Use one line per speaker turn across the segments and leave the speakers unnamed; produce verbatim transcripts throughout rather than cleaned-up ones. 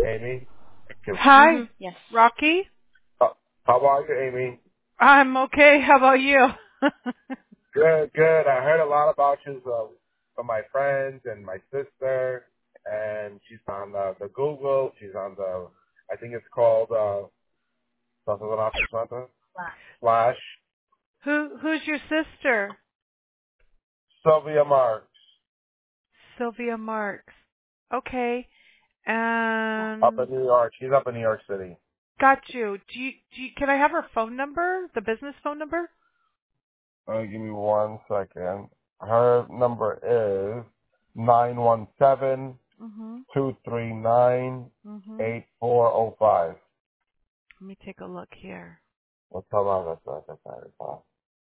Amy.
Hi,
Mm-hmm. Yes.
Rocky.
Uh, how are you, Amy?
I'm okay. How about you?
Good, good. I heard a lot about you uh, from my friends and my sister, and she's on the, the Google. She's on the, I think it's called uh, something something something Flash.
Who Who's your sister?
Sylvia Marks
Sylvia Marks. Okay.
up
And
in New York. She's up in New York City.
got you. Do you, do you, can I have her phone number? The business phone number?
Uh, give me one second. Her number is nine one seven
Mhm.
two three nine
Mhm.
eight four zero five.
Let me take a look here.
What's her number? That's that's that's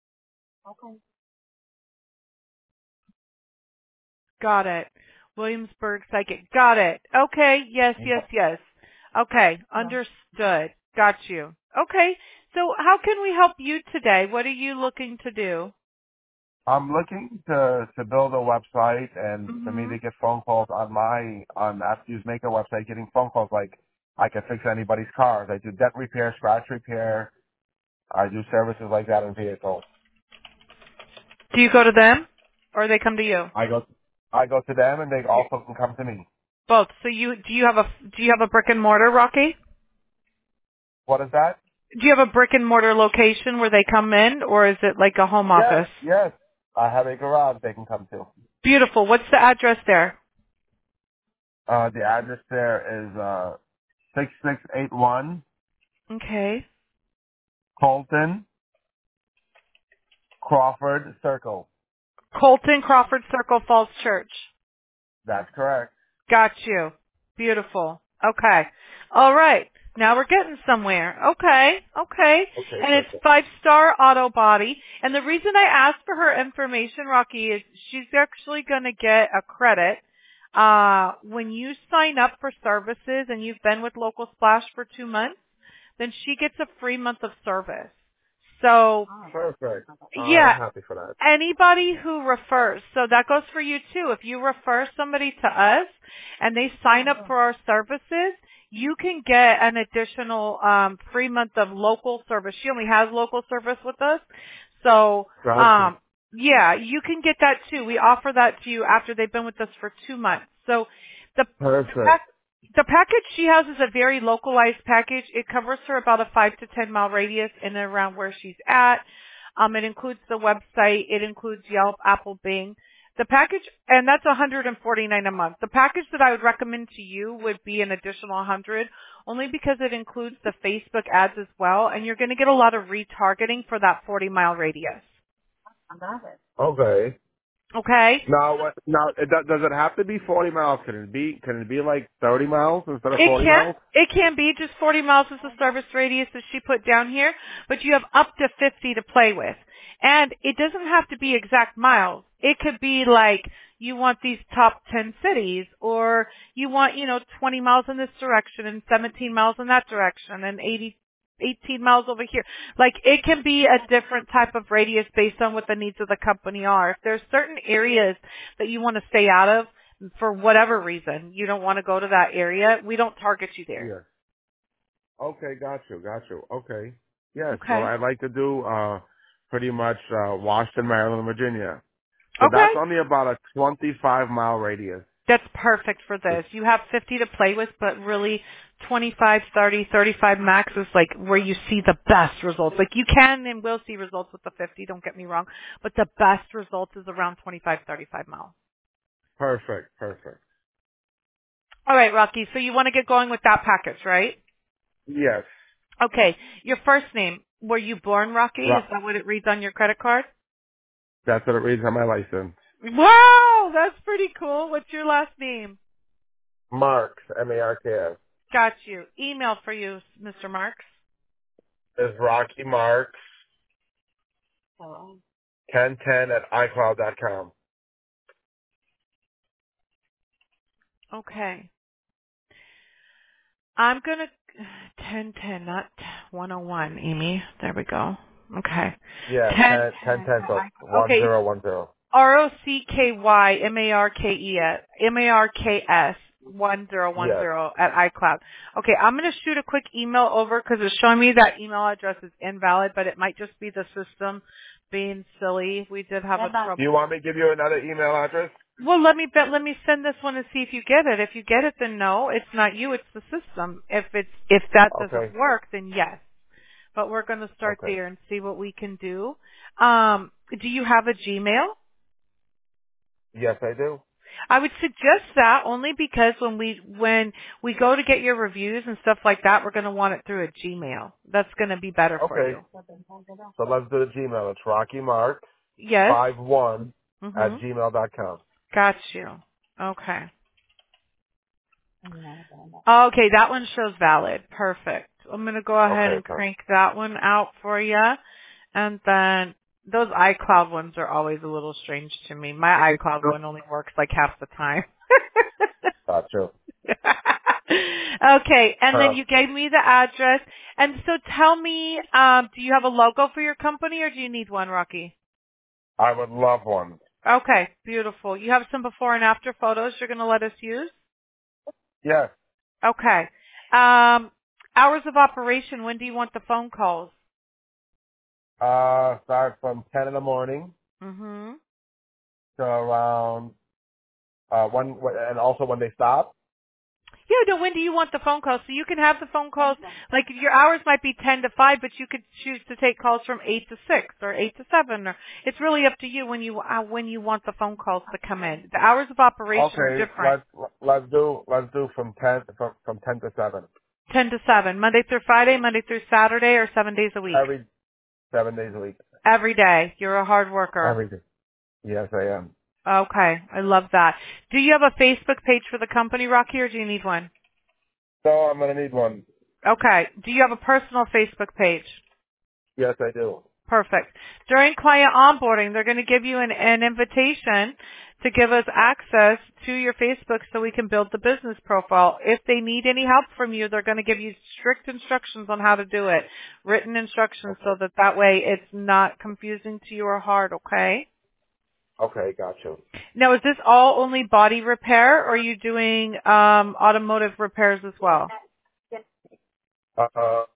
Got it. Williamsburg Psychic. Got it. Okay. Yes, yes, yes. Okay. Understood. Got you. Okay. So how can we help you today? What are you looking to do?
I'm looking to to build a website and for me
Mhm.
to get phone calls on my on after you make a website, getting phone calls like I can fix anybody's cars. I do dent repair, scratch repair. I do services like that in vehicles.
Do you go to them or they come to you?
I go I go to them and they also can come to me.
Both. So you do you have a do you have a brick and mortar, Rocky?
What is that?
Do you have a brick and mortar location where they come in, or is it like a home
Yes,
office?
yes. I have a garage they can come to.
Beautiful. What's the address there?
Uh, the address there is uh six six eight one
Okay.
Colton Crawford Circle.
Colton Crawford Circle Falls Church.
That's correct.
Got you. Beautiful. Okay. All right. Now we're getting somewhere. Okay. Okay.
Okay,
And it's
perfect.
five star auto body. And the reason I asked for her information, Rocky, is she's actually going to get a credit. Uh, when you sign up for services and you've been with Local Splash for two months, then she gets a free month of service. So,
Perfect. I'm
yeah,
happy for that.
anybody who refers, so that goes for you too. If you refer somebody to us and they sign up for our services, you can get an additional um, free month of local service. She only has local service with us. So,
Gotcha.
um, yeah, you can get that too. We offer that to you after they've been with us for two months. So the, the,
Perfect.
pack, the package she has is a very localized package. It covers her about a five to ten mile radius in and around where she's at. Um, it includes the website. It includes Yelp, Apple, Bing. The package, and that's one hundred forty-nine dollars a month. The package that I would recommend to you would be an additional one hundred dollars only because it includes the Facebook ads as well, and you're going to get a lot of retargeting for that forty mile radius.
Okay.
Okay?
Now, what? Now, it, do- does it have to be forty miles? Can it be? Can it be like thirty miles instead of
It
forty
can
miles?
it can be just forty miles is the service radius that she put down here, but you have up to fifty to play with. And it doesn't have to be exact miles. It could be like you want these top ten cities, or you want, you know, twenty miles in this direction and seventeen miles in that direction and eighty eighteen miles over here. Like it can be a different type of radius based on what the needs of the company are. If there's certain areas that you want to stay out of, for whatever reason, you don't want to go to that area, we don't target you there.
Yes. Okay, got you, got you. Okay. Yes. Well,
Okay.
I'd like to do uh pretty much uh Washington, Maryland, Virginia. So
Okay.
that's only about a twenty-five mile radius.
That's perfect for this. You have fifty to play with, but really twenty-five, thirty, thirty-five max is like where you see the best results. Like you can and will see results with the fifty, don't get me wrong, but the best results is around twenty-five, thirty-five miles.
Perfect, perfect.
All right, Rocky, so you want to get going with that package, right?
Yes.
Okay. Your first name, were you born Rocky? Is
Right.
that what it reads on your credit card?
That's what it reads on my license.
Wow, that's pretty cool. What's your last name?
Marks, M A R K S.
Got you. Email for you, Mister Marks.
Is Rocky Marks ten ten at iCloud dot com.
Okay. I'm going to ten ten, not one oh one, Amy. There we go. Okay.
Yeah,
ten
ten ten
ten.
ten. So one
Okay.
zero one zero.
R O C K Y M A R K E S M A R K S one zero one
Yes.
zero at iCloud. Okay, I'm going to shoot a quick email over because it's showing me that email address is invalid, but it might just be the system being silly. We did have a
Do
trouble.
you want me to give you another email address?
Well, let me bet, let me send this one and see if you get it. If you get it, then no, it's not you, it's the system. If it's if that
Okay.
doesn't work, then yes. But we're going to start
Okay.
there and see what we can do. Um, do you have a Gmail?
Yes, I do.
I would suggest that only because when we when we go to get your reviews and stuff like that, we're going to want it through a Gmail. That's going to be better for
Okay.
you.
So let's do the Gmail. It's Rocky Mark
Yes.
five one at
Mhm.
gmail dot com.
Got you. Okay. Okay, that one shows valid. Perfect. I'm going to go ahead
Okay,
and
perfect.
crank that one out for you. And then those iCloud ones are always a little strange to me. My iCloud one only works like half the time.
Gotcha.
Okay, and then
Uh,
you gave me the address. And so tell me, um, do you have a logo for your company or do you need one, Rocky?
I would love one.
Okay, beautiful. You have some before and after photos you're going to let us use?
Yes.
Okay. Um, hours of operation, when do you want the phone calls?
Uh, start from ten in the morning
Mm-hmm.
to around uh one, and also when they stop.
Yeah, no, when do you want the phone calls? So you can have the phone calls, like your hours might be ten to five, but you could choose to take calls from eight to six or eight to seven. Or it's really up to you when you uh, when you want the phone calls to come in. The hours of operation are
Okay,
different.
let's let's do let's do from ten from from ten to seven
ten to seven, Monday through Friday, Monday through Saturday, or seven days a week?
every seven days a week.
Every day. You're a hard worker.
Every day. Yes, I am.
Okay, I love that. Do you have a Facebook page for the company, Rocky, or do you need one?
So I'm gonna need one.
Okay. Do you have a personal Facebook page?
Yes, I do.
Perfect. During client onboarding, they're going to give you an, an invitation to give us access to your Facebook so we can build the business profile. If they need any help from you, they're going to give you strict instructions on how to do it, written instructions so that that way it's not confusing to you or hard, okay?
Okay, gotcha.
Now, is this all only body repair or are you doing um, automotive repairs as well?
Uh,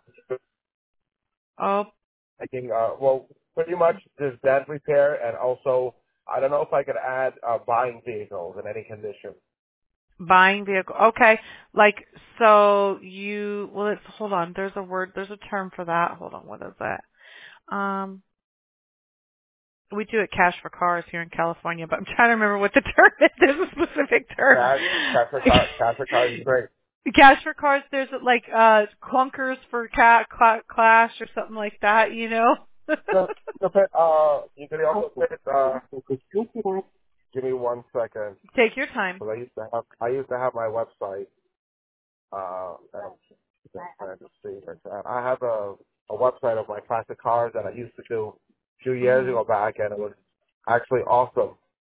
Oh,
I think uh, well, pretty much just that repair, and also I don't know if I could add uh, buying vehicles in any condition.
buying vehicle. Okay. Like, so you, well, it's, hold on. There's a word, there's a term for that. Hold on. What is that? Um, we do it cash for cars here in California, but I'm trying to remember what the term is. There's a specific term.
Cash, cash for car, cash for cars is great.
Cash for cars, there's like, uh, clunkers for cat, cla clash or something like that, you know?
So, so put, uh, you can also put, uh, give me one second.
Take your time.
Because I used to have, I used to have my website, uh, and I'm trying to see it. I have a, a website of my classic cars that I used to do a few years
Mhm.
ago back, and it was actually awesome.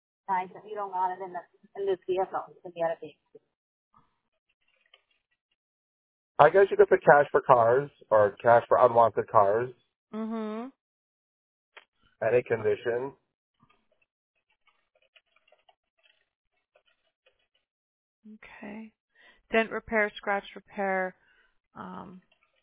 I guess you could put cash for cars or cash for unwanted cars,
Mhm.
any condition.
Okay. Dent repair, scratch repair, um,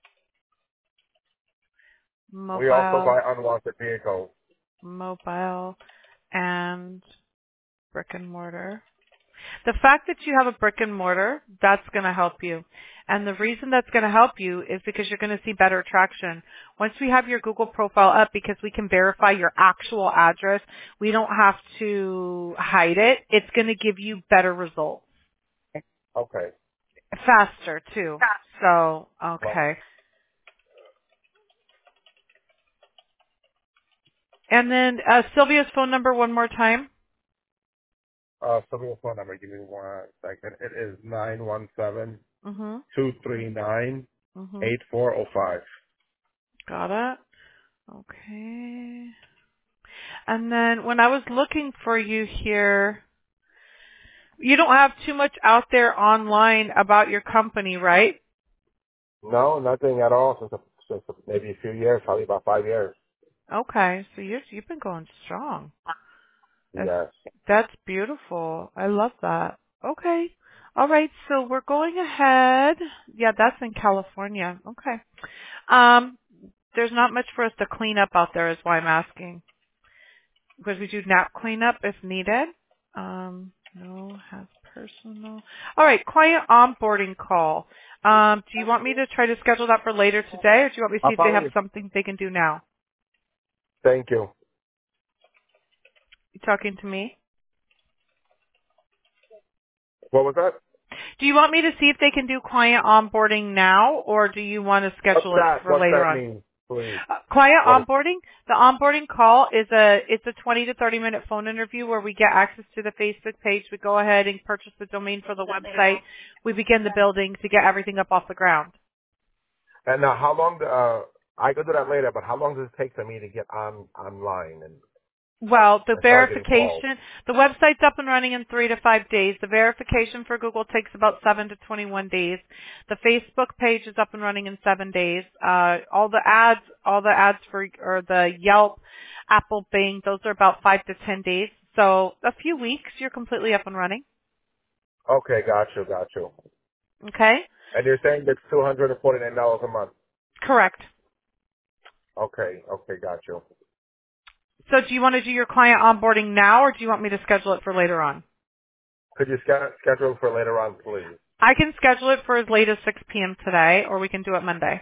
We also
mobile,
buy unwanted vehicles.
mobile, and brick and mortar. The fact that you have a brick and mortar, that's going to help you. And the reason that's going to help you is because you're going to see better traction. Once we have your Google profile up, because we can verify your actual address, we don't have to hide it. It's going to give you better results.
Okay.
Faster, too. So,
Well,
okay. And then uh, Sylvia's phone number one more time.
uh, Sylvia's phone number, give me one second. It is nine one seven
Mm-hmm.
two three nine
Mm-hmm.
eight four zero five.
Got it. Okay. And then when I was looking for you here, you don't have too much out there online about your company, right?
No, nothing at all since, since maybe a few years, probably about five years.
Okay, so you're, you've been going strong. That's,
Yes.
that's beautiful. I love that. Okay. All right, so we're going ahead. Yeah, that's in California. Okay. Um, there's not much for us to clean up out there is why I'm asking. Because we do nap cleanup if needed. Um, no, has personal. All right, client onboarding call. Um, do you want me to try to schedule that for later today, or do you want me to see
I'll
if they
follow
have
you.
something they can do now?
Thank you.
You talking to me?
What was that?
Do you want me to see if they can do client onboarding now, or do you want to
What's
schedule it
that?
for
What's
later
that
on?
mean, please?
Uh, client
What is,
onboarding. The onboarding call is a it's a twenty to thirty minute phone interview where we get access to the Facebook page. We go ahead and purchase the domain for the website. We begin the building to get everything up off the ground.
and now, how long? Do, uh, I can do that later, but how long does it take for me to get on online and,
Well, the
and start getting calls?
verification, the website's up and running in three to five days. The verification for Google takes about seven to twenty-one days. The Facebook page is up and running in seven days. Uh, all the ads, all the ads for, or the Yelp, Apple, Bing, those are about five to ten days. So a few weeks, you're completely up and running.
Okay, got you, got you.
Okay?
And you're saying it's two hundred and forty nine dollars a month.
Correct.
Okay, okay, got you.
So do you want to do your client onboarding now, or do you want me to schedule it for later on?
Could you sch- schedule for later on, please?
I can schedule it for as late as six p.m. today, or we can do it Monday.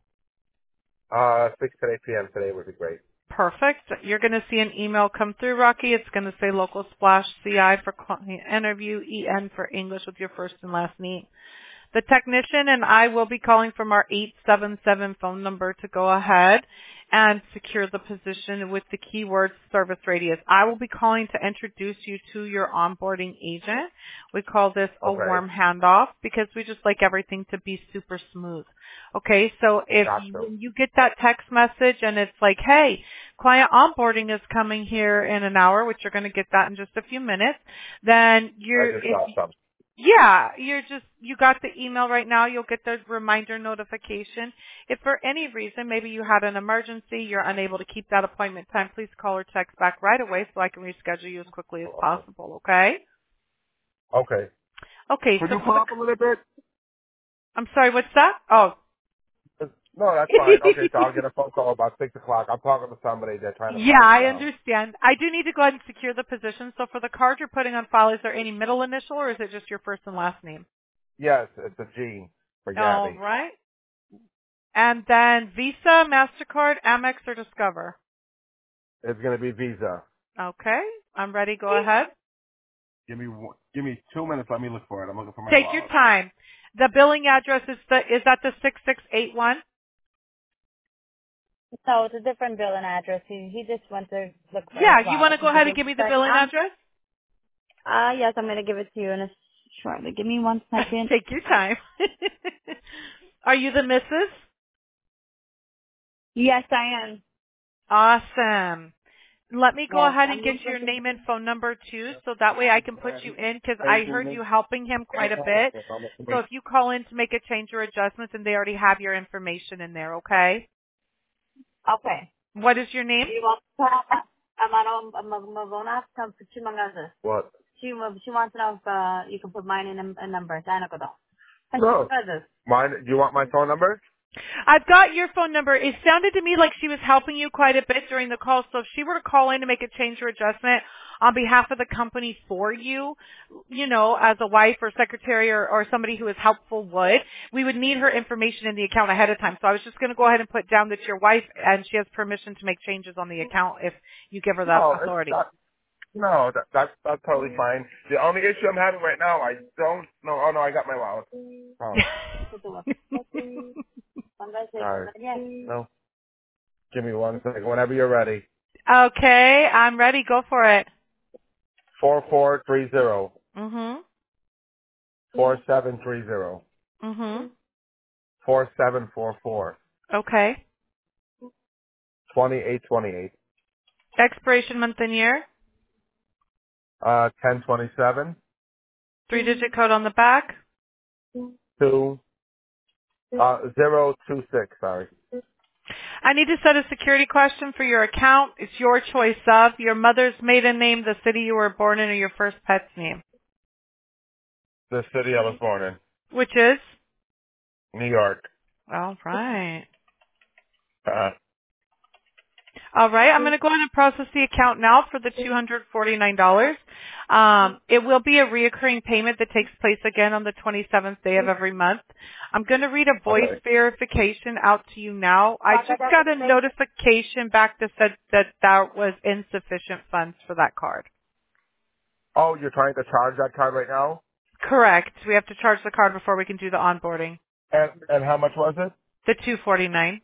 Uh, six to eight p.m. today would be great.
Perfect. You're going to see an email come through, Rocky. It's going to say local splash C I for client interview, E N for English with your first and last name. The technician and I will be calling from our eight seven seven phone number to go ahead and secure the position with the keyword service radius. I will be calling to introduce you to your onboarding agent. We call this a
Okay,
warm handoff because we just like everything to be super smooth. Okay, so if
got
you,
you.
when you get that text message and it's like, hey, client onboarding is coming here in an hour, which you're going to get that in just a few minutes, then
I
you're,
just
if
got some.
yeah, you're just, you got the email right now. You'll get the reminder notification. If for any reason, maybe you had an emergency, you're unable to keep that appointment time, please call or text back right away so I can reschedule you as quickly as possible, okay?
Okay.
Okay,
Could
so
you
for
pull
the,
up a little bit?
I'm sorry, what's that? Oh.
No, that's fine. Okay, so I'll get a phone call about six o'clock. I'm talking to somebody. They're trying to
Yeah,
find.
I
Um,
understand. I do need to go ahead and secure the position. So for the card you're putting on file, is there any middle initial or is it just your first and last name?
yes, it's a G for
All
Gabby.
right. And then Visa, MasterCard, Amex, or Discover?
It's gonna be Visa.
Okay, I'm ready. Go ahead.
Give me one- give me two minutes. Let me look for it. I'm looking for my
Take your
wallet.
time. The billing address is the is that the six six eight one?
No, it's a different billing address. He he just went to look for his
Yeah, you want
wallet.
to go
Did you
ahead and
give
give
me
me
a
the
second?
billing
Um,
address?
uh, yes, I'm gonna give it to you in a shortly. Give me one second.
Take your time. Are you the missus?
Yes, I am.
Awesome. Let me go
Yes,
ahead and
I'm
get
just
your
looking.
name and phone number too, so that way I can put you in because I heard you helping him quite a bit. So if you call in to make a change or adjustment, then they already have your information in there, okay?
Okay.
What is your name?
Do you want to have a Mavona come to Chimangaza?
What?
She she wants to know if uh, you can put mine in a, a number. Dana ko daw.
No. Mine. Do you want my phone number?
I've got your phone number. It sounded to me like she was helping you quite a bit during the call. So if she were to call in to make a change or adjustment on behalf of the company for you, you know, as a wife or secretary or, or somebody who is helpful would, we would need her information in the account ahead of time. So I was just going to go ahead and put down that your wife and she has permission to make changes on the account if you give her that
No, it's
authority.
not. No, that, that's that's totally fine. The only issue I'm having right now, I don't know. Oh no, I got my wallet. Oh, sorry. No, give me one second. Whenever you're ready.
Okay, I'm ready. Go for it.
Four four three zero
Mhm.
four seven three zero
Mhm.
four seven four four
Okay.
twenty eight twenty eight.
Expiration month and year.
Uh, ten twenty seven
Three digit code on the back.
two uh zero two six. Sorry.
I need to set a security question for your account. It's your choice of your mother's maiden name, the city you were born in, or your first pet's name.
The city I was born in,
Which is?
New York.
All right.
Uh,
All right, I'm going to go ahead and process the account now for the two hundred forty-nine dollars. Um, it will be a reoccurring payment that takes place again on the twenty-seventh day of every month. I'm going to read a voice
okay.
verification out to you now. I just got a notification back that said that that was insufficient funds for that card.
Oh, you're trying to charge that card right now?
Correct. We have to charge the card before we can do the onboarding.
And and how much was it?
The two forty-nine.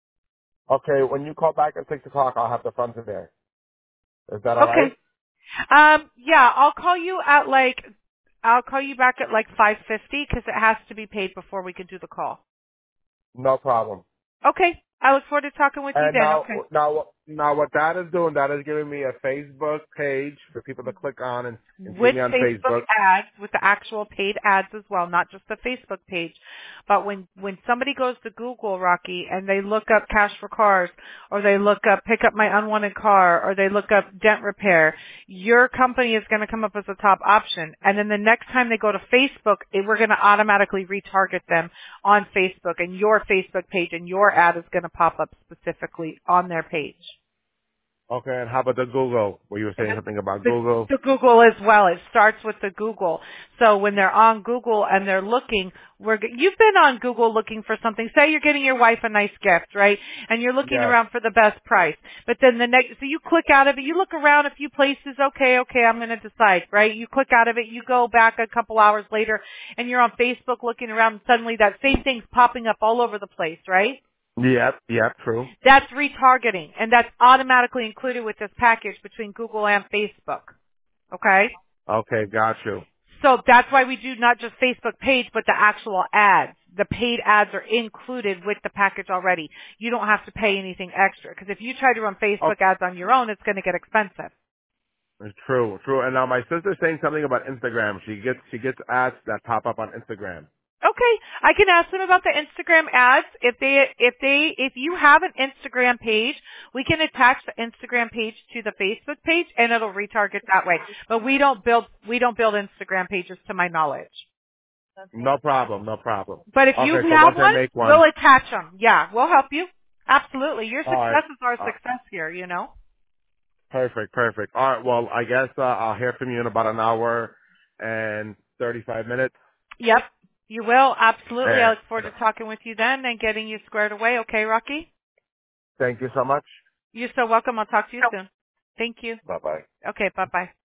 Okay, when you call back at six o'clock, I'll have the funds in there. Is that all right?
Okay. Um, yeah, I'll call you at like, I'll call you back at like five fifty because it has to be paid before we can do the call.
No problem.
Okay. I look forward to talking with you
And
then.
now,
Okay.
now, now, what that is doing, that is giving me a Facebook page for people to click on and, and see
With
me on
Facebook
Facebook.
ads, with the actual paid ads as well, not just the Facebook page. But when, when somebody goes to Google, Rocky, and they look up cash for cars, or they look up pick up my unwanted car, or they look up dent repair, your company is going to come up as a top option. And then the next time they go to Facebook, it, we're going to automatically retarget them on Facebook, and your Facebook page and your ad is going to pop up specifically on their page.
Okay, and how about the Google? Were you saying something about
The,
Google?
the Google as well. It starts with the Google. So when they're on Google and they're looking, we're, g- you've been on Google looking for something. Say you're getting your wife a nice gift, right? And you're looking
Yes.
around for the best price. But then the next, so you click out of it, you look around a few places, okay, okay, I'm going to decide, right? You click out of it, you go back a couple hours later and you're on Facebook looking around and suddenly that same thing's popping up all over the place, right?
Yep, yep, true.
That's retargeting, and that's automatically included with this package between Google and Facebook. Okay?
Okay, got you.
So that's why we do not just Facebook page, but the actual ads. The paid ads are included with the package already. You don't have to pay anything extra, because if you try to run
Oh,
Facebook ads on your own, it's going to get expensive.
it's true, true. And now my sister's saying something about Instagram. She gets she gets ads that pop up on Instagram.
Okay, I can ask them about the Instagram ads. If they, if they, if you have an Instagram page, we can attach the Instagram page to the Facebook page, and it'll retarget that way. But we don't build, we don't build Instagram pages, to my knowledge.
No problem, no problem.
But if you
Okay, so
have
once I
one,
make one,
we'll attach them. Yeah, we'll help you. Absolutely, your
all right.
success is our
Uh,
success here. You know.
perfect, perfect. All right, well, I guess uh, I'll hear from you in about an hour and thirty-five minutes.
Yep, you will. Absolutely. I
And
look forward to talking with you then and getting you squared away. Okay, Rocky?
thank you so much.
You're so welcome. I'll talk to you soon. Thank you.
Bye-bye.
Okay, bye-bye.